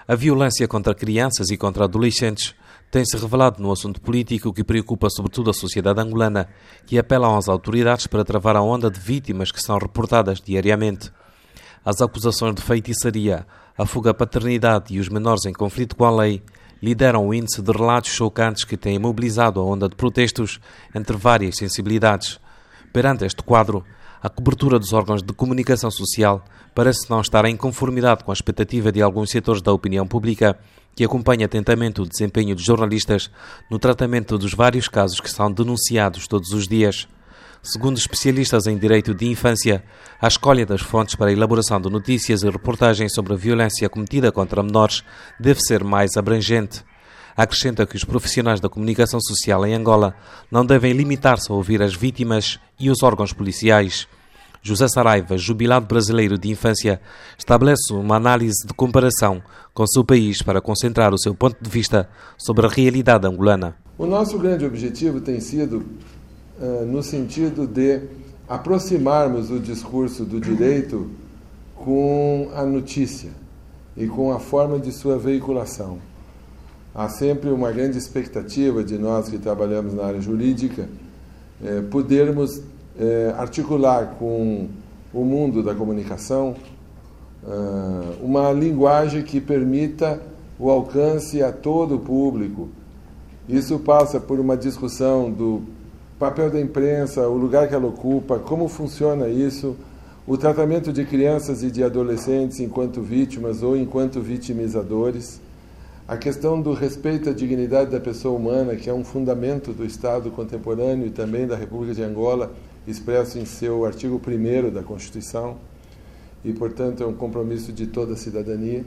A violência contra crianças e contra adolescentes tem-se revelado no assunto político que preocupa sobretudo a sociedade angolana, que apela às autoridades para travar a onda de vítimas que são reportadas diariamente. As acusações de feitiçaria, a fuga à paternidade e os menores em conflito com a lei lideram o índice de relatos chocantes que têm mobilizado a onda de protestos entre várias sensibilidades. Perante este quadro, a cobertura dos órgãos de comunicação social parece não estar em conformidade com a expectativa de alguns setores da opinião pública, que acompanha atentamente o desempenho dos jornalistas no tratamento dos vários casos que são denunciados todos os dias. Segundo especialistas em direito de infância, a escolha das fontes para a elaboração de notícias e reportagens sobre a violência cometida contra menores deve ser mais abrangente. Acrescenta que os profissionais da comunicação social em Angola não devem limitar-se a ouvir as vítimas e os órgãos policiais. José Saraiva, jubilado brasileiro de infância, estabelece uma análise de comparação com o seu país para concentrar o seu ponto de vista sobre a realidade angolana. O nosso grande objetivo tem sido no sentido de aproximarmos o discurso do direito com a notícia e com a forma de sua veiculação. Há sempre uma grande expectativa de nós que trabalhamos na área jurídica podermos articular com o mundo da comunicação uma linguagem que permita o alcance a todo o público. Isso passa por uma discussão do papel da imprensa, o lugar que ela ocupa, como funciona isso, o tratamento de crianças e de adolescentes enquanto vítimas ou enquanto vitimizadores, a questão do respeito à dignidade da pessoa humana, que é um fundamento do Estado contemporâneo e também da República de Angola, expresso em seu artigo 1º da Constituição, e, portanto, é um compromisso de toda a cidadania.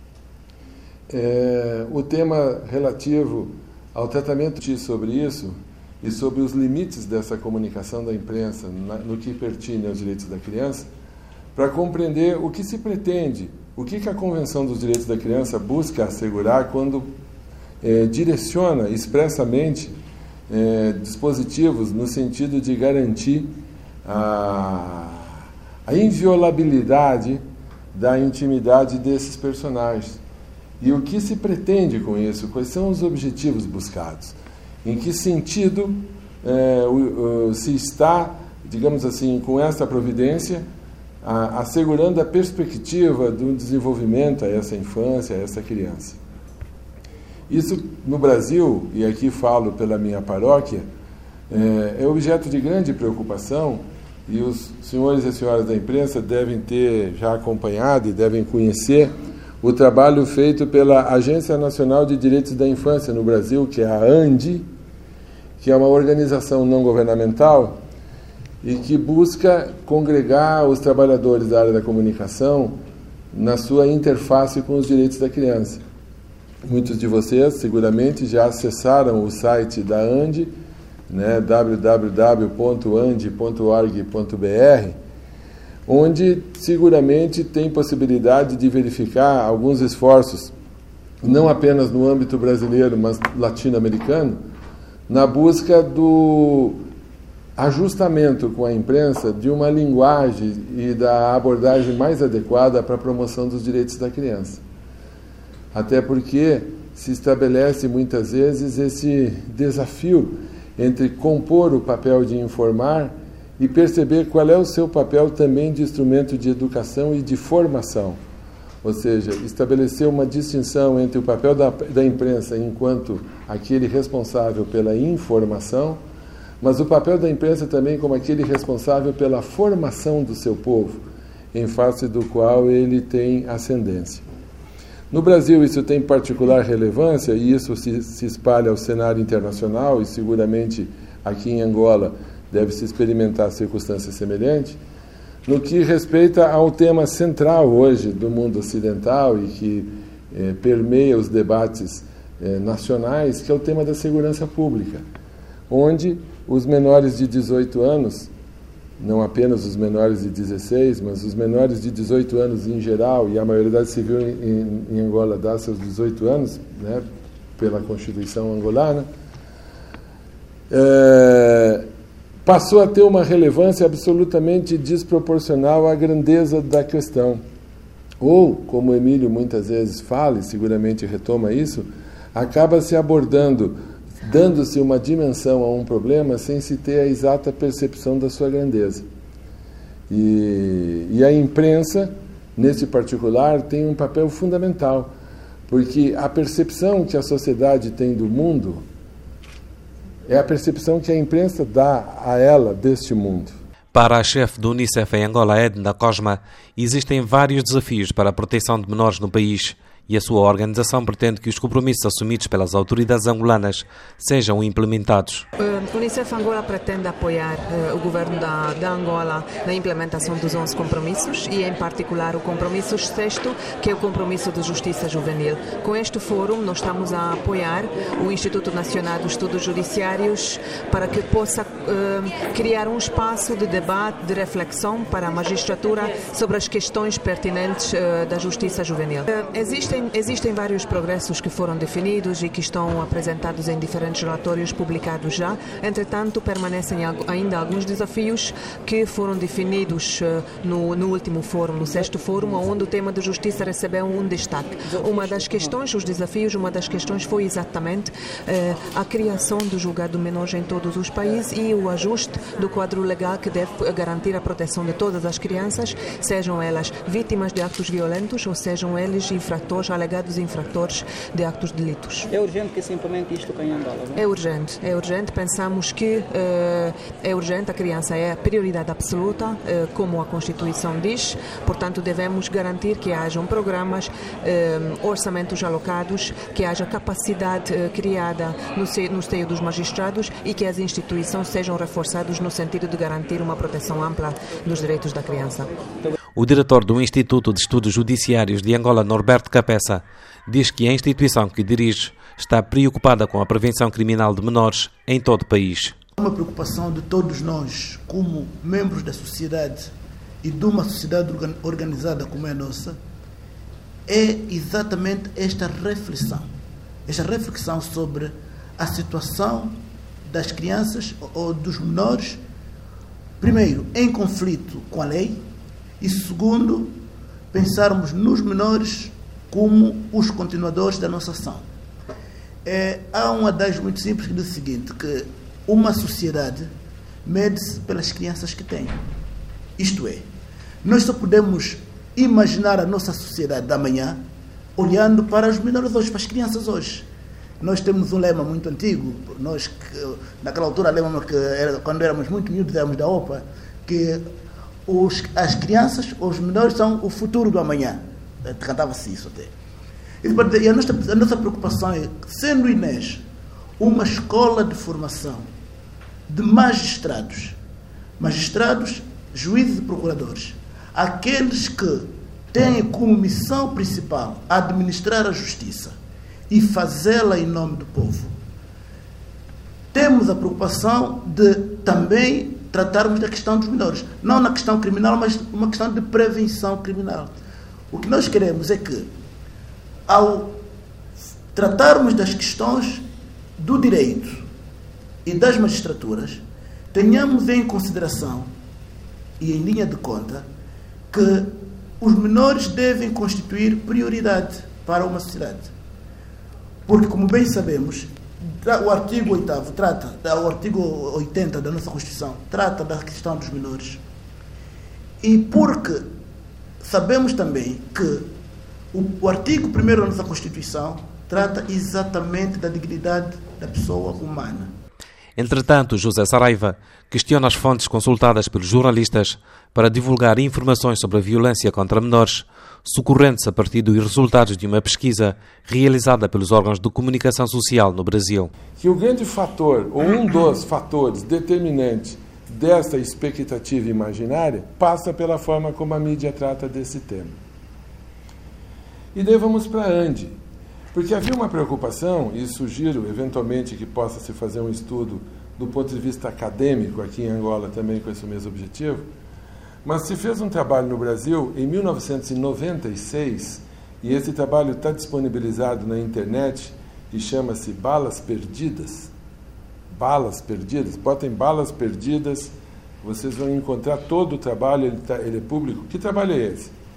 O tema relativo ao tratamento sobre isso e sobre os limites dessa comunicação da imprensa no que pertine aos direitos da criança, para compreender o que se pretende, o que a Convenção dos Direitos da Criança busca assegurar quando direciona expressamente dispositivos no sentido de garantir a inviolabilidade da intimidade desses personagens. E o que se pretende com isso? Quais são os objetivos buscados? Em que sentido se está, digamos assim, com essa providência, assegurando a perspectiva do desenvolvimento a essa infância, a essa criança? Isso, no Brasil, e aqui falo pela minha paróquia, é objeto de grande preocupação, e os senhores e senhoras da imprensa devem ter já acompanhado e devem conhecer o trabalho feito pela Agência Nacional de Direitos da Infância no Brasil, que é a ANDI, que é uma organização não governamental e que busca congregar os trabalhadores da área da comunicação na sua interface com os direitos da criança. Muitos de vocês seguramente já acessaram o site da ANDI, né, www.andi.org.br, onde seguramente tem possibilidade de verificar alguns esforços, não apenas no âmbito brasileiro, mas latino-americano, na busca do ajustamento com a imprensa de uma linguagem e da abordagem mais adequada para a promoção dos direitos da criança. Até porque se estabelece muitas vezes esse desafio entre compor o papel de informar e perceber qual é o seu papel também de instrumento de educação e de formação. Ou seja, estabelecer uma distinção entre o papel da imprensa enquanto aquele responsável pela informação, mas o papel da imprensa também como aquele responsável pela formação do seu povo, em face do qual ele tem ascendência. No Brasil isso tem particular relevância e isso se espalha ao cenário internacional e seguramente aqui em Angola deve-se experimentar circunstâncias semelhantes, no que respeita ao tema central hoje do mundo ocidental e que permeia os debates nacionais, que é o tema da segurança pública, onde os menores de 18 anos, não apenas os menores de 16, mas os menores de 18 anos em geral, e a maioridade civil em Angola dá seus 18 anos, né, pela Constituição angolana, passou a ter uma relevância absolutamente desproporcional à grandeza da questão. ou, como o Emílio muitas vezes fala, e seguramente retoma isso, acaba se abordando, dando-se uma dimensão a um problema sem se ter a exata percepção da sua grandeza. E a imprensa, nesse particular, tem um papel fundamental, porque a percepção que a sociedade tem do mundo é a percepção que a imprensa dá a ela deste mundo. Para a chefe do Unicef em Angola, Edna Cosma, existem vários desafios para a proteção de menores no país e a sua organização pretende que os compromissos assumidos pelas autoridades angolanas sejam implementados. O Unicef Angola pretende apoiar o governo da Angola na implementação dos 11 compromissos e, em particular, o compromisso 6º, que é o compromisso de justiça juvenil. Com este fórum, nós estamos a apoiar o Instituto Nacional dos Estudos Judiciários para que possa criar um espaço de debate, de reflexão para a magistratura sobre as questões pertinentes da justiça juvenil. Existem vários progressos que foram definidos e que estão apresentados em diferentes relatórios publicados já. Entretanto, permanecem ainda alguns desafios que foram definidos no último fórum, no 6º fórum, onde o tema de justiça recebeu um destaque. Uma das questões foi exatamente a criação do julgado de menores em todos os países e o ajuste do quadro legal que deve garantir a proteção de todas as crianças, sejam elas vítimas de atos violentos ou sejam eles alegados infratores de actos de delitos. É urgente que se implemente isto em Angola, não é? É urgente. Pensamos que é urgente, a criança é a prioridade absoluta, como a Constituição diz, portanto devemos garantir que hajam programas, orçamentos alocados, que haja capacidade criada no seio dos magistrados e que as instituições sejam reforçadas no sentido de garantir uma proteção ampla dos direitos da criança. O diretor do Instituto de Estudos Judiciários de Angola, Norberto Capessa, diz que a instituição que dirige está preocupada com a prevenção criminal de menores em todo o país. Uma preocupação de todos nós, como membros da sociedade e de uma sociedade organizada como é a nossa, é exatamente esta reflexão sobre a situação das crianças ou dos menores, primeiro, em conflito com a lei, e segundo, pensarmos nos menores como os continuadores da nossa ação. Há um adágio muito simples que diz o seguinte, que uma sociedade mede-se pelas crianças que tem. Isto é, nós só podemos imaginar a nossa sociedade da manhã olhando para os menores hoje, para as crianças hoje. Nós temos um lema muito antigo, nós que, naquela altura, lembro-me que quando éramos muito miúdos, éramos da OPA, que as crianças, os menores, são o futuro do amanhã. Cantava-se isso até. E a nossa preocupação é, sendo o INES uma escola de formação de magistrados, juízes e procuradores, aqueles que têm como missão principal administrar a justiça e fazê-la em nome do povo, temos a preocupação de também tratarmos da questão dos menores. Não na questão criminal, mas uma questão de prevenção criminal. O que nós queremos é que, ao tratarmos das questões do direito e das magistraturas, tenhamos em consideração e em linha de conta que os menores devem constituir prioridade para uma sociedade. Porque, como bem sabemos, o artigo 8º o artigo 80 da nossa Constituição trata da questão dos menores. E porque sabemos também que o artigo 1º da nossa Constituição trata exatamente da dignidade da pessoa humana. Entretanto, José Saraiva questiona as fontes consultadas pelos jornalistas para divulgar informações sobre a violência contra menores, socorrendo-se a partir dos resultados de uma pesquisa realizada pelos órgãos de comunicação social no Brasil. Que o grande fator, ou um dos fatores determinantes dessa expectativa imaginária, passa pela forma como a mídia trata desse tema. E daí vamos para a Ande, porque havia uma preocupação, e sugiro eventualmente que possa se fazer um estudo do ponto de vista acadêmico aqui em Angola também com esse mesmo objetivo, mas se fez um trabalho no Brasil em 1996, e esse trabalho está disponibilizado na internet, que chama-se Balas Perdidas. Balas Perdidas, botem Balas Perdidas, vocês vão encontrar todo o trabalho, ele é público. Que trabalho é esse?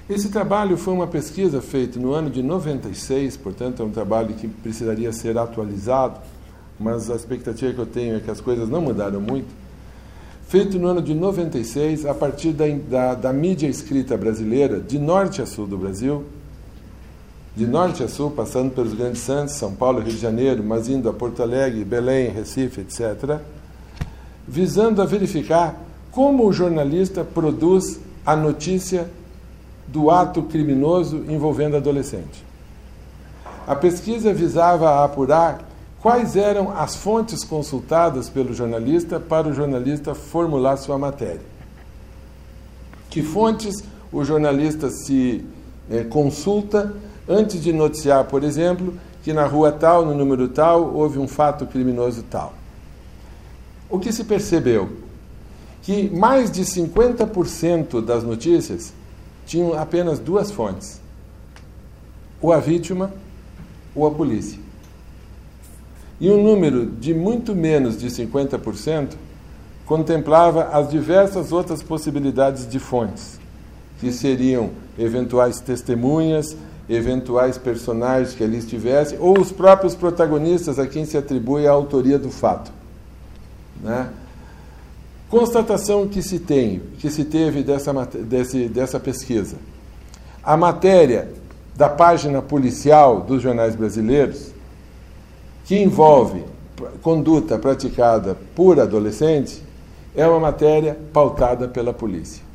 Esse trabalho foi uma pesquisa feita no ano de 96, portanto é um trabalho que precisaria ser atualizado, mas a expectativa que eu tenho é que as coisas não mudaram muito. Feito no ano de 96, a partir da mídia escrita brasileira, de norte a sul do Brasil, de norte a sul, passando pelos grandes centros, São Paulo, Rio de Janeiro, mas indo a Porto Alegre, Belém, Recife, etc., visando a verificar como o jornalista produz a notícia do ato criminoso envolvendo adolescente. A pesquisa visava apurar quais eram as fontes consultadas pelo jornalista para o jornalista formular sua matéria. Que fontes o jornalista se consulta antes de noticiar, por exemplo, que na rua tal, no número tal, houve um fato criminoso tal. O que se percebeu? Que mais de 50% das notícias tinham apenas duas fontes: ou a vítima ou a polícia. E um número de muito menos de 50% contemplava as diversas outras possibilidades de fontes, que seriam eventuais testemunhas, eventuais personagens que ali estivessem, ou os próprios protagonistas a quem se atribui a autoria do fato. Né? Constatação que se teve dessa pesquisa. A matéria da página policial dos jornais brasileiros, que envolve conduta praticada por adolescentes, é uma matéria pautada pela polícia.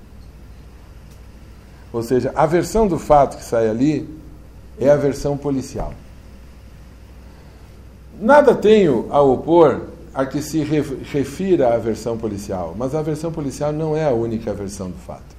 Ou seja, a versão do fato que sai ali é a versão policial. Nada tenho a opor a que se refira à versão policial, mas a versão policial não é a única versão do fato.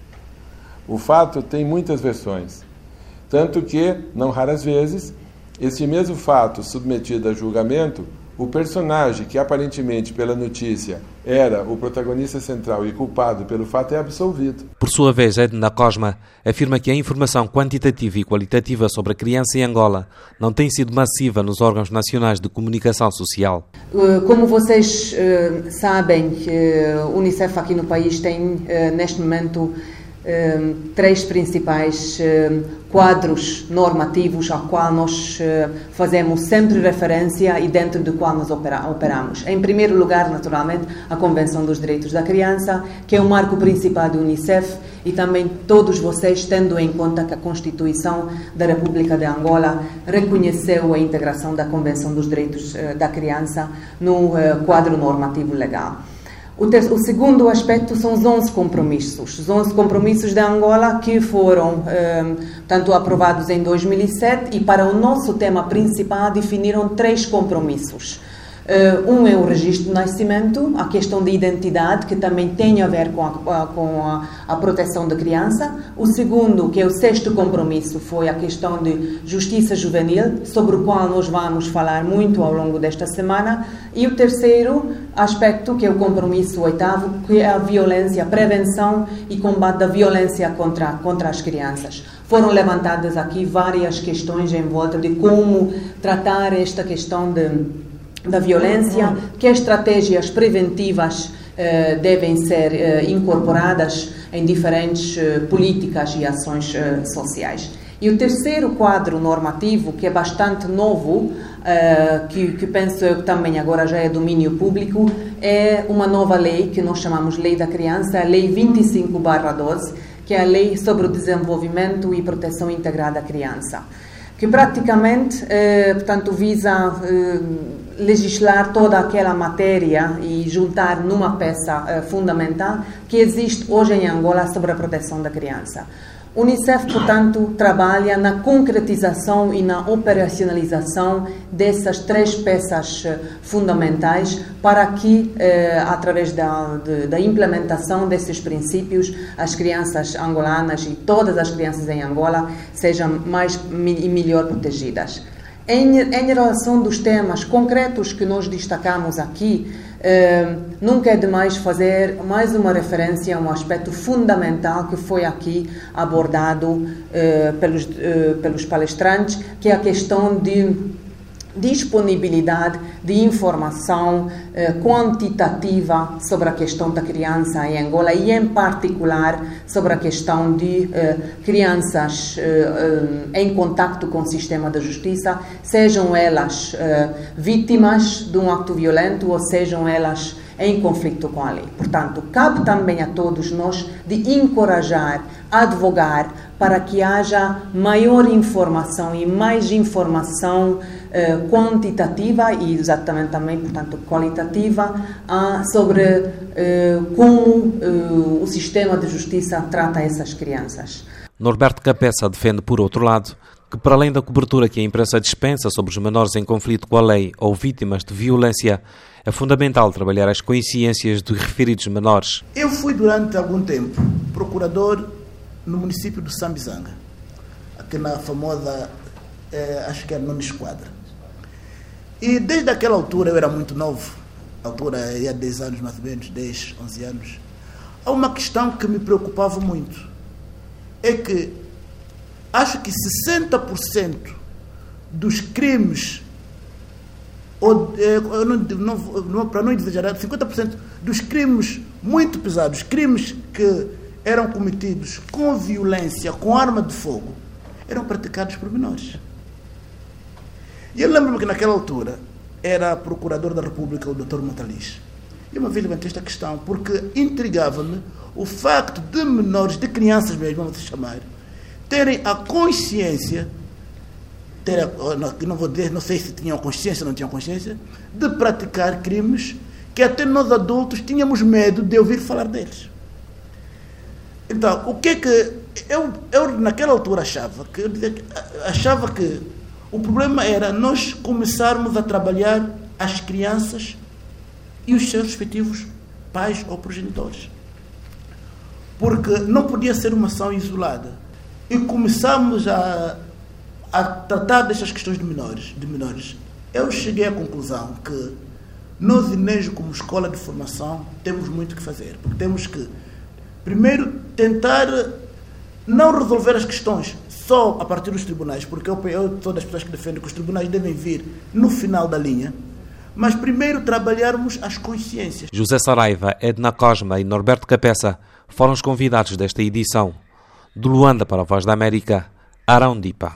O fato tem muitas versões, tanto que, não raras vezes, esse mesmo fato submetido a julgamento, o personagem que aparentemente pela notícia era o protagonista central e culpado pelo fato é absolvido. Por sua vez, Edna Cosma afirma que a informação quantitativa e qualitativa sobre a criança em Angola não tem sido massiva nos órgãos nacionais de comunicação social. Como vocês sabem, o Unicef aqui no país tem neste momento três principais quadros normativos ao qual nós fazemos sempre referência e dentro do qual nós operamos. Em primeiro lugar, naturalmente, a Convenção dos Direitos da Criança, que é o marco principal do Unicef, e também todos vocês, tendo em conta que a Constituição da República de Angola reconheceu a integração da Convenção dos Direitos da Criança no quadro normativo legal. O segundo aspecto são os 11 compromissos. Os 11 compromissos de Angola que foram tanto aprovados em 2007 e para o nosso tema principal definiram 3 compromissos. Um é o registro de nascimento, a questão de identidade, que também tem a ver com a proteção da criança. O segundo, que é o 6º compromisso, foi a questão de justiça juvenil, sobre o qual nós vamos falar muito ao longo desta semana. E o terceiro aspecto, que é o compromisso 8º, que é a violência, a prevenção e combate da violência contra as crianças. Foram levantadas aqui várias questões em volta de como tratar esta questão da violência, que estratégias preventivas devem ser incorporadas em diferentes políticas e ações sociais. E o terceiro quadro normativo, que é bastante novo, que penso eu que também agora já é domínio público, é uma nova lei que nós chamamos Lei da Criança, a Lei 25/12, que é a Lei sobre o Desenvolvimento e Proteção Integrada à Criança, que praticamente, portanto, visa legislar toda aquela matéria e juntar numa peça fundamental que existe hoje em Angola sobre a proteção da criança. O Unicef, portanto, trabalha na concretização e na operacionalização dessas 3 peças fundamentais para que, através da implementação desses princípios, as crianças angolanas e todas as crianças em Angola sejam mais e melhor protegidas. Em relação dos temas concretos que nós destacamos aqui, nunca é demais fazer mais uma referência a um aspecto fundamental que foi aqui abordado pelos palestrantes, que é a questão disponibilidade de informação quantitativa sobre a questão da criança em Angola e, em particular, sobre a questão de crianças em contacto com o sistema da justiça, sejam elas vítimas de um acto violento ou sejam elas em conflito com a lei. Portanto, cabe também a todos nós de encorajar, advogar para que haja maior informação e mais informação quantitativa e exatamente também, portanto, qualitativa sobre como o sistema de justiça trata essas crianças. Norberto Capeça defende, por outro lado, que para além da cobertura que a imprensa dispensa sobre os menores em conflito com a lei ou vítimas de violência, é fundamental trabalhar as consciências dos referidos menores. Eu fui durante algum tempo procurador no município de Sambizanga, aqui na famosa, acho que era nona esquadra. E desde aquela altura, eu era muito novo, a altura ia 10 anos mais ou menos, 10, 11 anos. Há uma questão que me preocupava muito, é que acho que 60% dos crimes, para não exagerar, 50% dos crimes muito pesados, crimes que eram cometidos com violência, com arma de fogo, eram praticados por menores. E eu lembro-me que naquela altura era procurador da República o Dr. Matalis. E uma vez levantei esta questão porque intrigava-me o facto de menores, de crianças mesmo, vamos chamar, terem a consciência, não vou dizer, não sei se tinham consciência ou não tinham consciência, de praticar crimes que até nós adultos tínhamos medo de ouvir falar deles. Então, o que é que eu naquela altura achava que o problema era nós começarmos a trabalhar as crianças e os seus respectivos pais ou progenitores. Porque não podia ser uma ação isolada. E começamos a tratar destas questões de menores. Eu cheguei à conclusão que nós, INEJO, como escola de formação, temos muito que fazer. Porque temos que, primeiro, tentar não resolver as questões só a partir dos tribunais, porque eu sou das pessoas que defendem que os tribunais devem vir no final da linha, mas primeiro trabalharmos as consciências. José Saraiva, Edna Cosma e Norberto Capeça foram os convidados desta edição. De Luanda para a Voz da América, Arão Dipa.